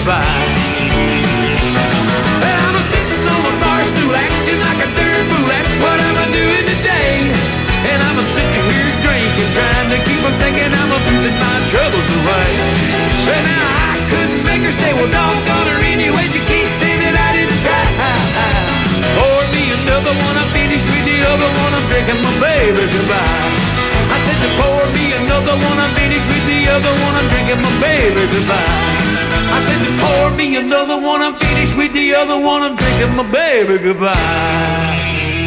goodbye. And I'm sitting on the bar stool acting like a darn fool. That's what I'm doing today. And I'm sitting here drinking, trying to keep from thinking I'm abusing my troubles away. And now I couldn't make her stay. Well, doggone her anyways. You can't say that I didn't try. Pour me another one, I'm finished with the other one. I'm drinking my baby goodbye. I said to pour me another one, I'm finished with the other one. I'm drinking my baby goodbye. I said to pour me another one, I'm finished with the other one. I'm drinking my baby goodbye.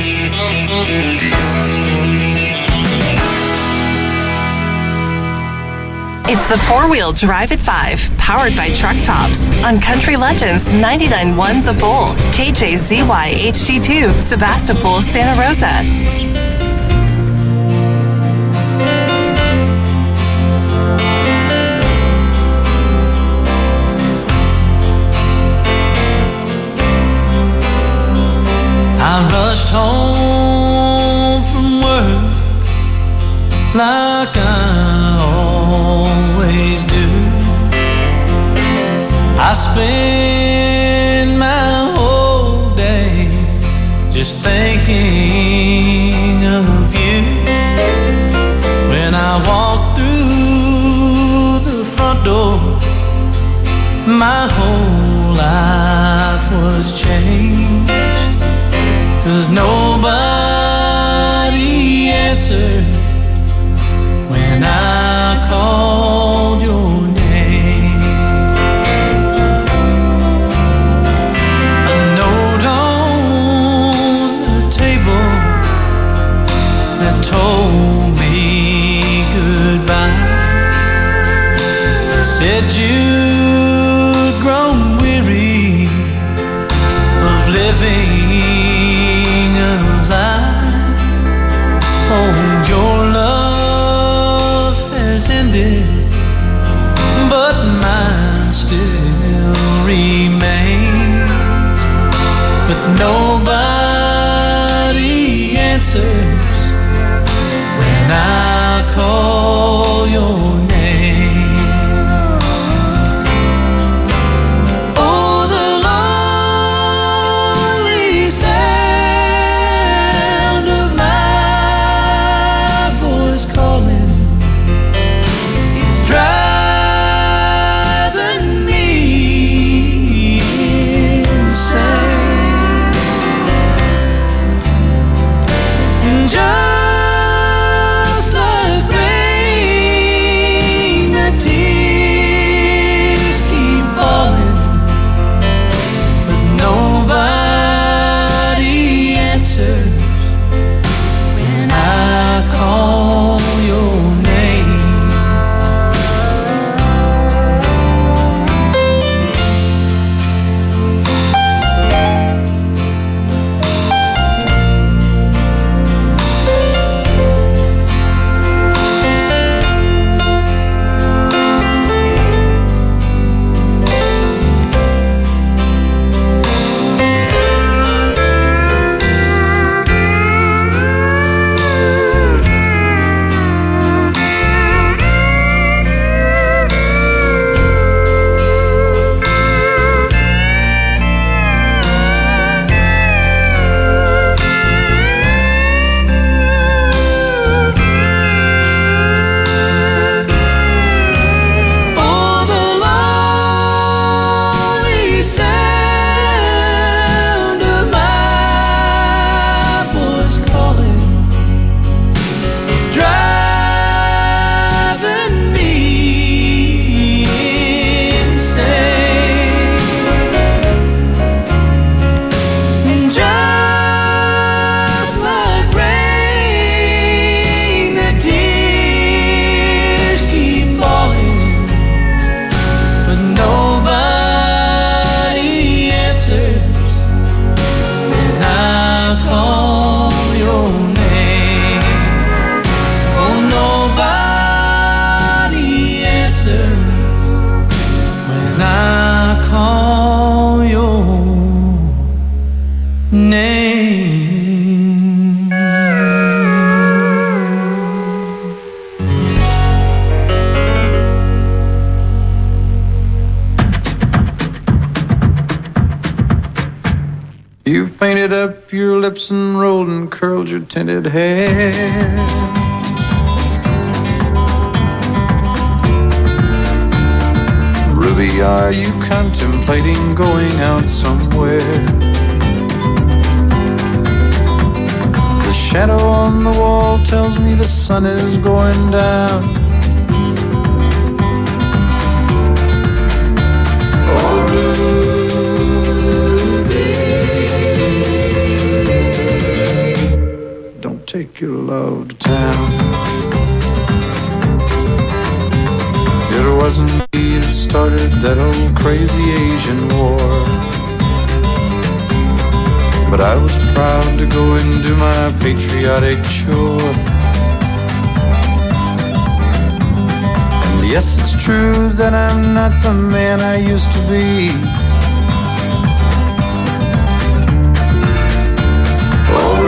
It's the 4-Wheel Drive at 5, powered by Truck Tops, on Country Legends 99.1 The Bull, KJZY HD2, Sebastopol, Santa Rosa. I rushed home from work like I always do. I spend my whole day just thinking of you. When I walk through the front door, my whole life was changed. 'Cause nobody answered when I called your name. A note on the table that told me goodbye. It said you'd grown weary of living a lie. Oh, your love has ended, but mine still remains. But nobody answers when I call your name. Oh, the lonely sound of my voice calling is driving me insane. Just You've painted up your lips and rolled and curled your tinted hair. Ruby, are you contemplating going out somewhere? The shadow on the wall tells me the sun is going down. Oh, Ruby, don't take your love to town. It wasn't me that started that old crazy Asian war, but I was proud to go and do my patriotic chore. And yes, it's true that I'm not the man I used to be. Oh,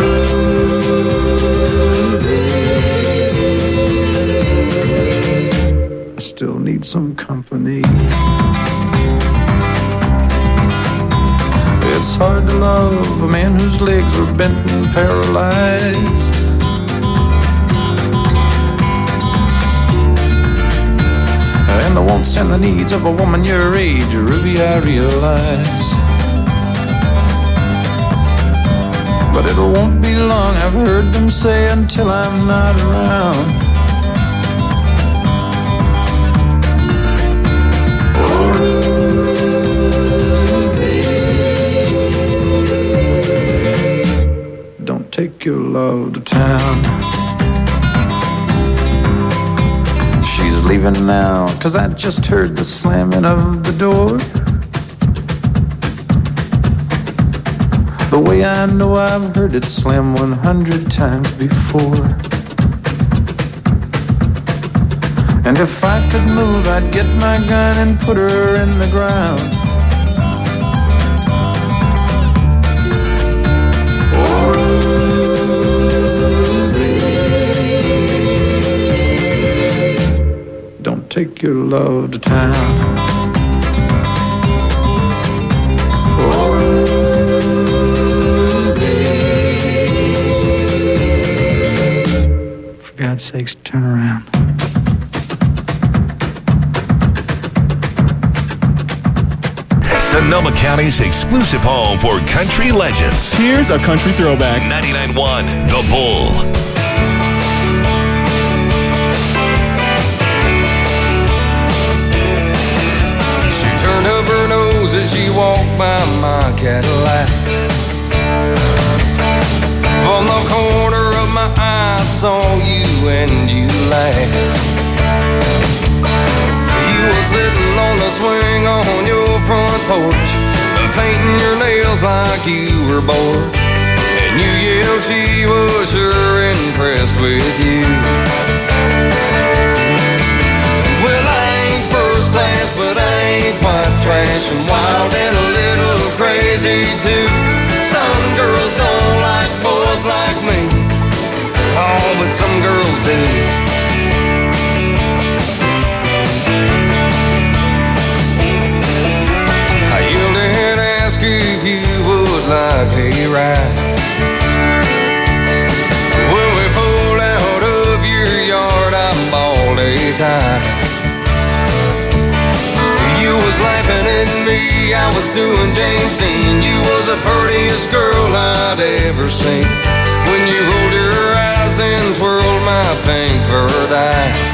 Ruby, I still need some company. It's hard to love a man whose legs are bent and paralyzed. And the wants and the needs of a woman your age, Ruby, I realize. But it won't be long, I've heard them say, until I'm not around. Oh, Ruby, don't take your love to town. She's leaving now, 'cause I just heard the slamming of the door. The way I know I've heard it slam 100 times before. And if I could move, I'd get my gun and put her in the ground. Oh, Ruby, don't take your love to town. Oh, for God's sakes, turn around. Sonoma County's exclusive home for country legends. Here's a country throwback. 99.1 The Bull. She turned up her nose as she walked by my Cadillac. From the corner of my eye I saw you and you laughed. You were sitting on the swing on your front porch, painting your nails like you were bored. And you yelled she was sure impressed with you. Well, I ain't first class, but I ain't quite trash, and wild and a little crazy too. Some girls don't like boys like me, oh, but some girls do. I yelled and asked if you would like a ride. When we pulled out of your yard, I bawled a tie. You was laughing at me, I was doing James Dean. You was the prettiest girl I'd ever seen. When you rolled your eyes and twirled my pink fur dice.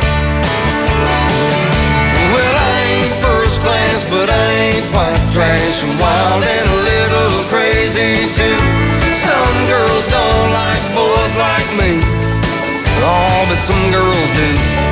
Well, I ain't first class, but I ain't quite trash, and wild and a little crazy too. Some girls don't like boys like me, oh, but some girls do.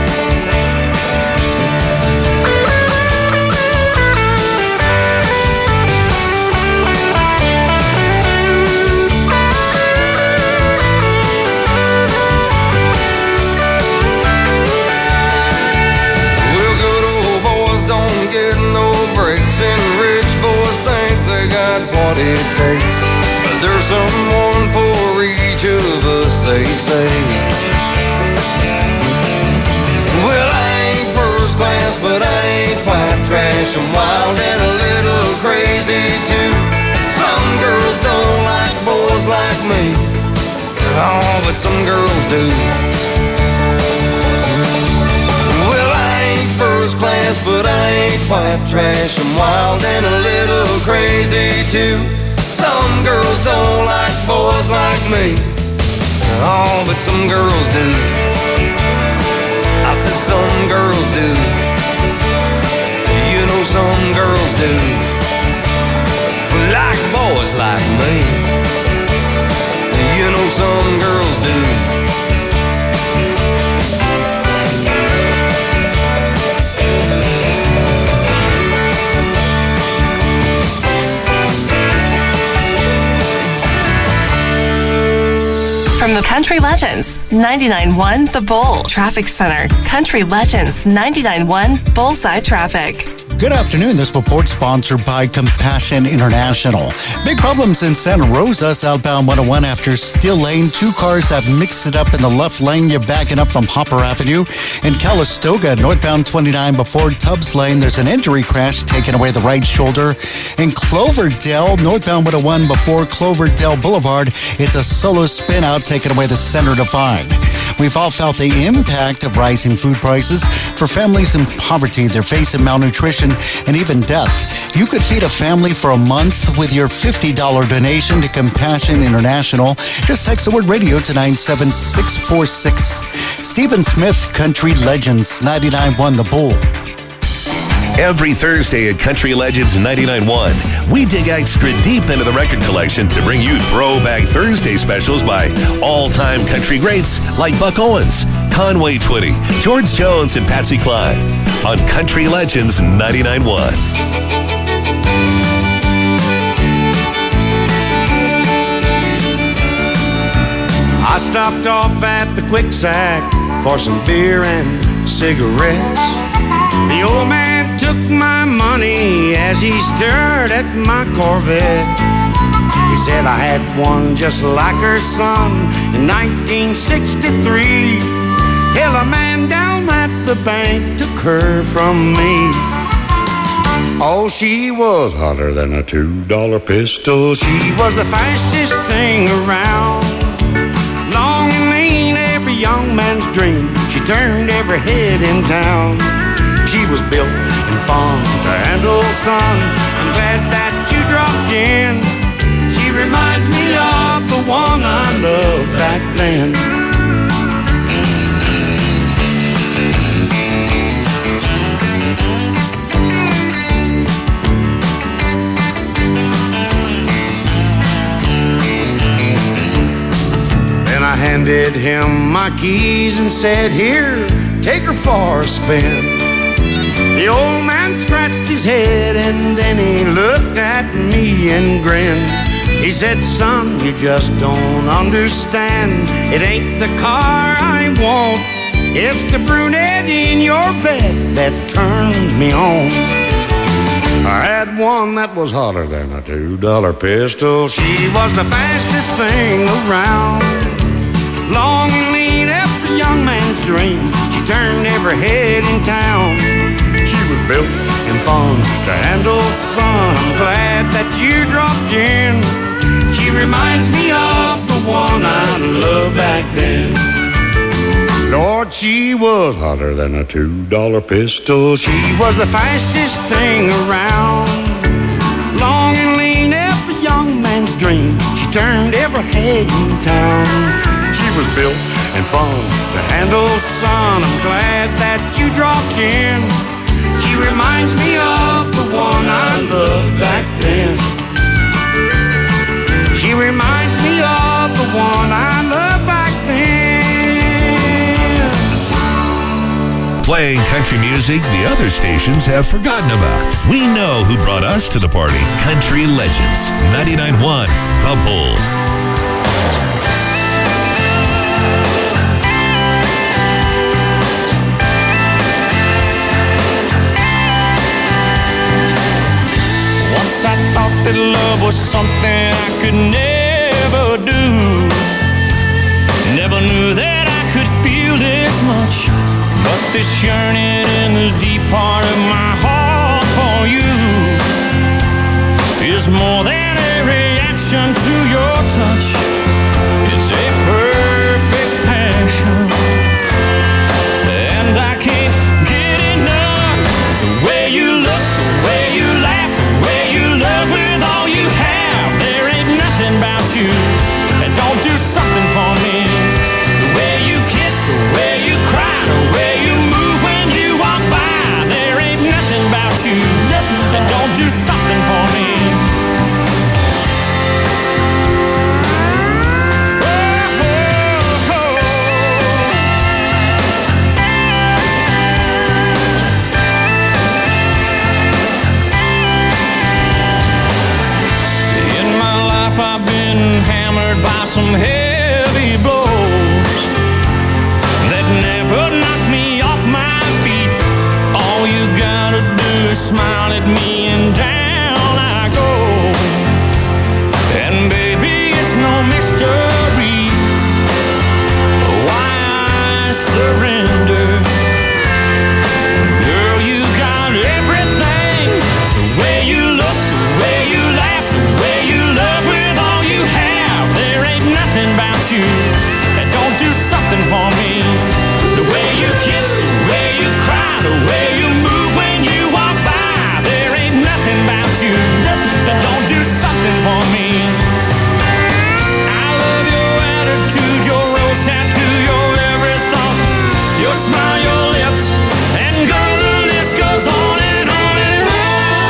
What it takes, but there's someone for each of us, they say. Well, I ain't first class, but I ain't quite trash, I'm wild and a little crazy too. Some girls Oh, but some girls do. Well, I ain't first class, but I ain't white trash. I'm wild and a little crazy too. Some girls don't like boys like me. Oh, but some girls do. I said some girls do. You know some girls do. Like boys like me. You know some girls do. From the Country Legends 99.1 The Bull Traffic Center. Country Legends 99.1 Bullseye Traffic. Good afternoon. This report sponsored by Compassion International. Big problems in Santa Rosa, southbound 101 after Steel Lane. Two cars have mixed it up in the left lane. You're backing up from Hopper Avenue. In Calistoga, northbound 29 before Tubbs Lane, there's an injury crash taking away the right shoulder. In Cloverdale, northbound 101 before Cloverdale Boulevard, it's a solo spin out taking away the center divide. We've all felt the impact of rising food prices. For families in poverty, they're facing malnutrition and even death. You could feed a family for a month with your $50 donation to Compassion International. Just text the word radio to 97646. Stephen Smith, Country Legends 99.1 The Bull. Every Thursday at Country Legends 99.1, we dig extra deep into the record collection to bring you Throwback Thursday specials by all-time country greats like Buck Owens, Conway Twitty, George Jones, and Patsy Cline on Country Legends 99.1. I stopped off at the Quick Sack for some beer and cigarettes. The old man took my money as he stared at my Corvette. He said I had one just like her son in 1963. Hell, a man down at the bank took her from me. Oh, she was hotter than a $2 pistol. She was the fastest thing around. Long and lean, every young man's dream. She turned every head in town. She was built and fun to handle, son. I'm glad that you dropped in. She reminds me of the one I loved back then. Then I handed him my keys and said, here, take her for a spin. The old man scratched his head and then he looked at me and grinned. He said, son, you just don't understand. It ain't the car I want. It's the brunette in your bed that turns me on. I had one that was hotter than a $2 pistol. She was the fastest thing around. Long and lean, every young man's dream. She turned every head in town. She was built and fun to handle, son. I'm glad that you dropped in. She reminds me of the one I loved back then. Lord, she was hotter than a $2 pistol. She was the fastest thing around. Long and lean, every young man's dream. She turned every head in town. She was built and fun to handle, son. I'm glad that you dropped in. She reminds me of the one I loved back then. She reminds me of the one I loved back then. Playing country music the other stations have forgotten about. We know who brought us to the party. Country Legends 99.1 The Bull. I thought that love was something I could never do. Never knew that I could feel this much. But this yearning in the deep part of my heart for you is more than a reaction to your touch. It's a perfect some heavy blows that never knock me off my feet. All you gotta do is smile at me and down I go. And baby, it's no mystery why I surrender. Girl, you got everything. The way you look, the way you laugh, the way you love with all you have. There ain't nothing about you that don't do something for me. The way you kiss, the way you cry, the way you move when you walk by. There ain't nothing about you that don't do something for me. I love your attitude, your rose tattoo, your every thought, your smile, your lips, and girl, the list goes on and on and on.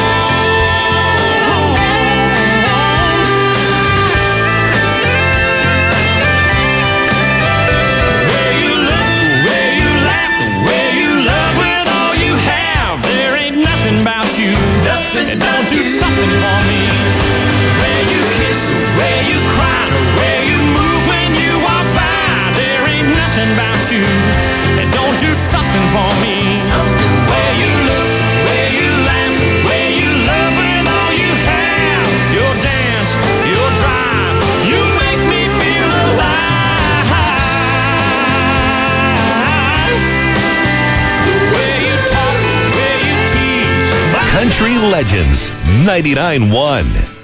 The way you look, the way you laugh, the way you love with all you have. There ain't nothing about you that don't do something for me. The way you kiss, the way you cry, the way you move when you walk by. There ain't nothing about you that don't do something for me. The way you look, the way you laugh, the way you love with all you have. Your dance, your drive, you make me feel alive. The way you talk, the way you tease. Country Legends 99.1.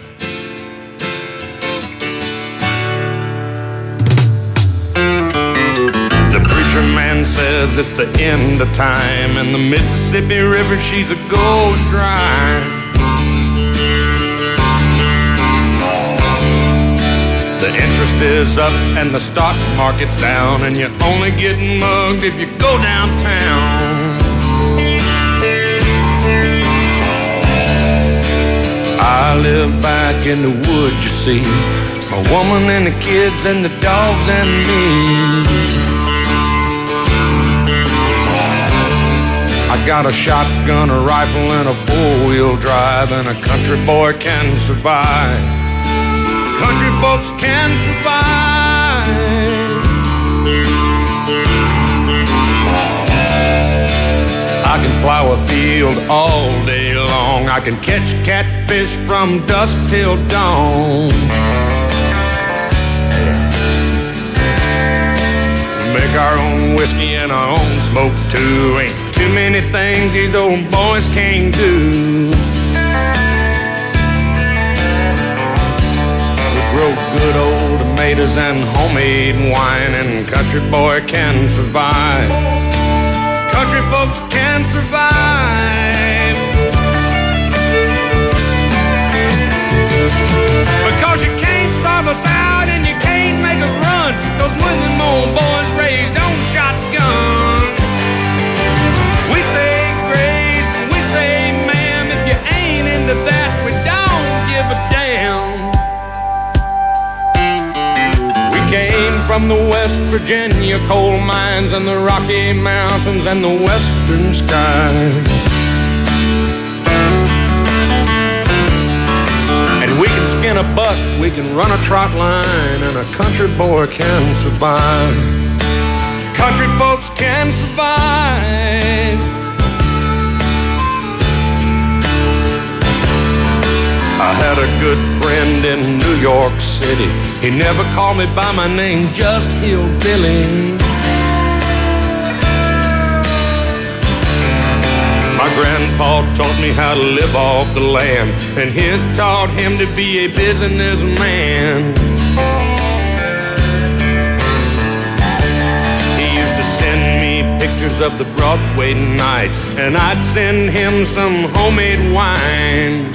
The preacher man says it's the end of time, and the Mississippi River, she's a gold dry. The interest is up and the stock market's down, and you're only getting mugged if you go downtown. I live back in the woods, you see, a woman and the kids and the dogs and me. I got a shotgun, a rifle, and a four-wheel drive, and a country boy can survive. Country folks can survive. I can plow a field all day long. I can catch catfish from dusk till dawn. Make our own whiskey and our own smoke too. Ain't too many things these old boys can't do. We grow good old tomatoes and homemade wine, and country boy can survive. Country folks can survive. Because you can't starve us out and you can't make us run. Cause when them old boys raised on shotguns, we say grace and we say ma'am. If you ain't into that, we don't give a damn. We came from the West Virginia coal mines and the Rocky Mountains and the western skies. And we can skin a buck, we can run a trot line, and a country boy can survive. Country folks can survive. I had a good friend in New York City. He never called me by my name, just Hillbilly. My grandpa taught me how to live off the land, and his taught him to be a businessman. He used to send me pictures of the Broadway nights, and I'd send him some homemade wine.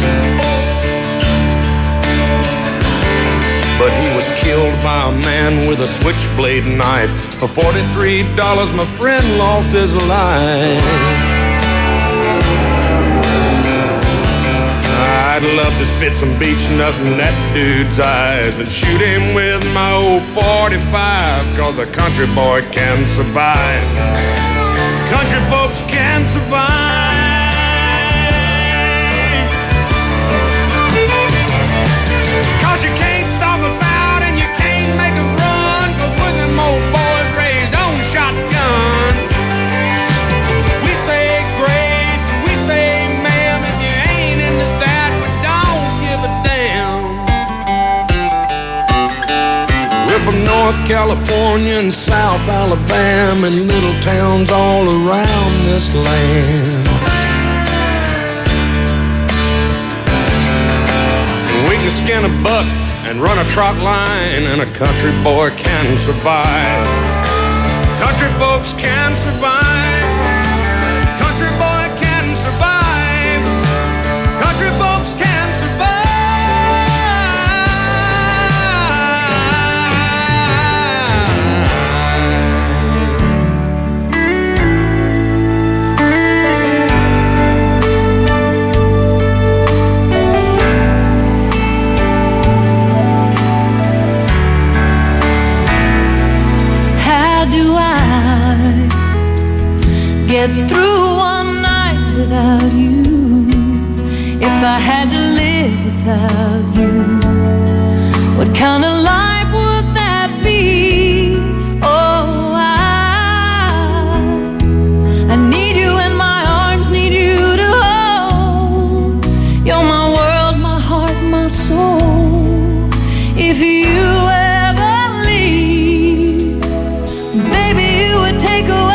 But he was killed by a man with a switchblade knife. For $43, my friend lost his life. I'd love to spit some beach nut in that dude's eyes and shoot him with my old 45, cause a country boy can survive. Country folks can survive. Cause you can't stop us out and you can't North California and South Alabama and little towns all around this land. We can skin a buck and run a trot line, and a country boy can survive. Country folks can survive. Country boy can survive. Country folks can survive. Get through one night without you. If I had to live without you, what kind of life would that be? Oh, I need you in my arms, need you to hold. You're my world, my heart, my soul. If you ever leave, baby, you would take away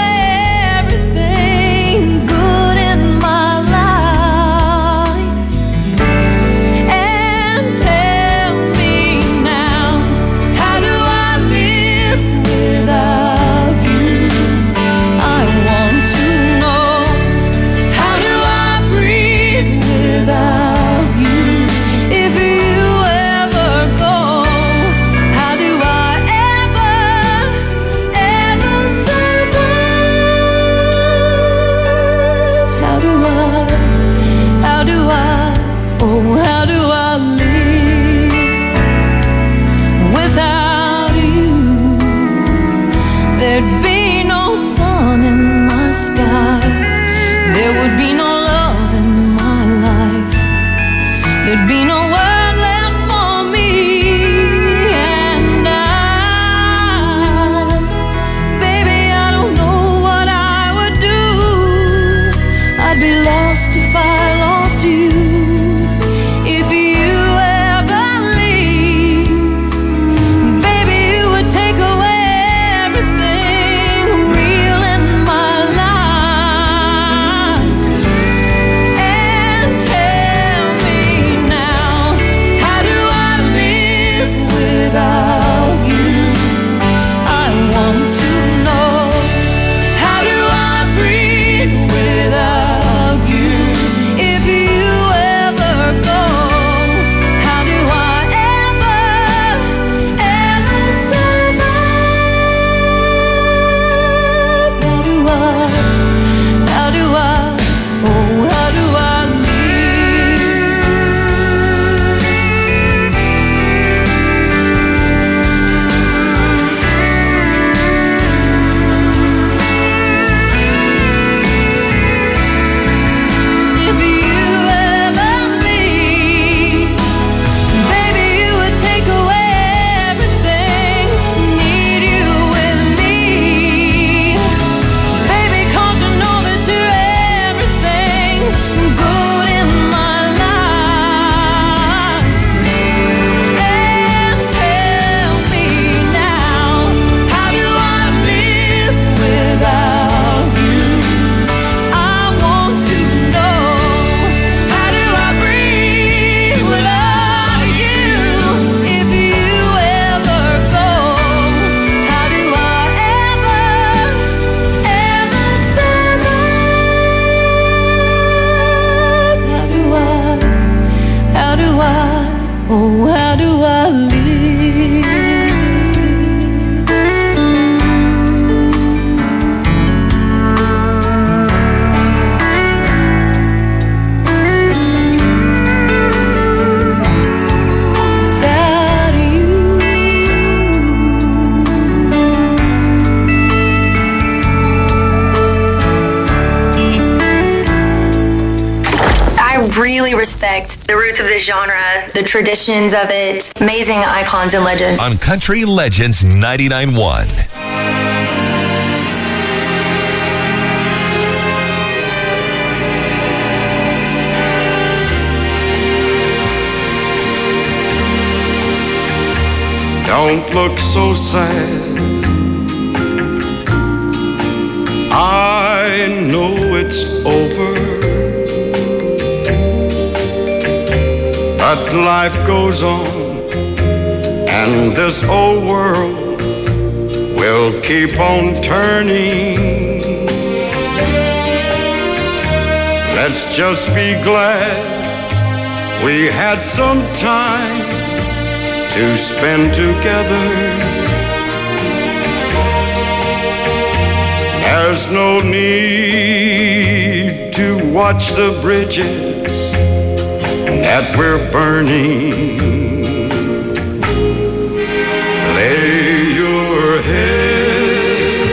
really respect the roots of this genre, the traditions of it, amazing icons and legends. On Country Legends 99.1. Don't look so sad. I know it's over, but life goes on, and this old world will keep on turning. Let's just be glad we had some time to spend together. There's no need to watch the bridges that we're burning. Lay your head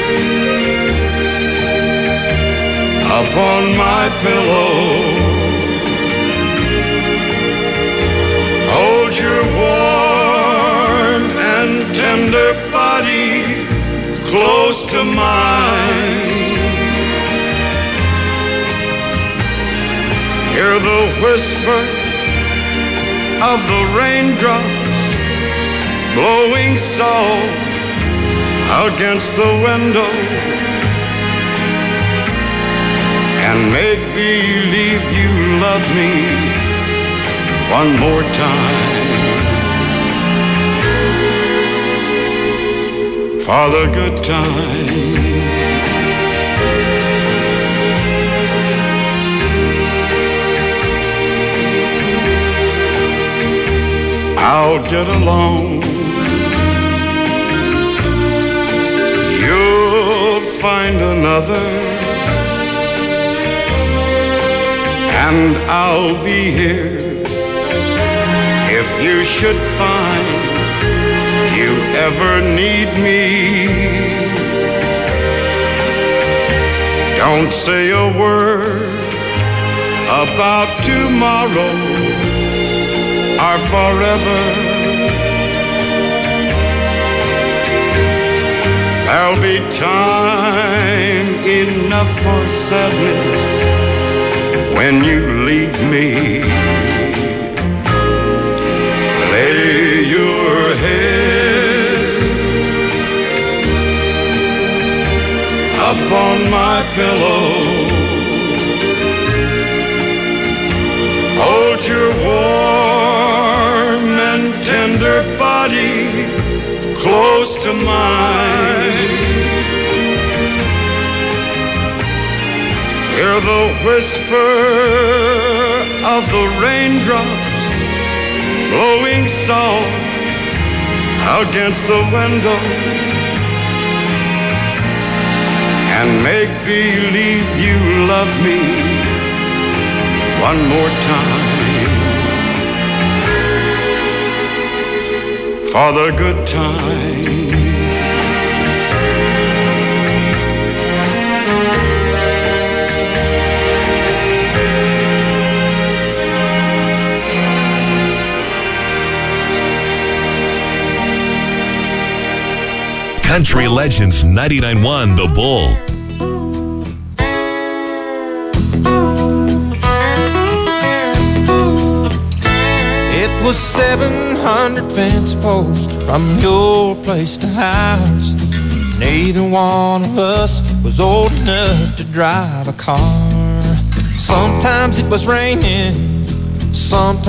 upon my pillow. Hold your warm and tender body close to mine. Hear the whisper of the raindrops blowing soft against the window, and make believe you love me one more time. For the good time. I'll get along. You'll find another, and I'll be here if you should find you ever need me. Don't say a word about tomorrow or forever. There'll be time enough for sadness when you leave me. Lay your head upon my pillow. Hold your warm and tender body close to mine. Hear the whisper of the raindrops blowing soft against the window, and make believe you love me one more time. For the good time. Country Legends 99.1 The Bull. It was 700 fence posts from your place to ours. Neither one of us was old enough to drive a car. Sometimes it was raining, sometimes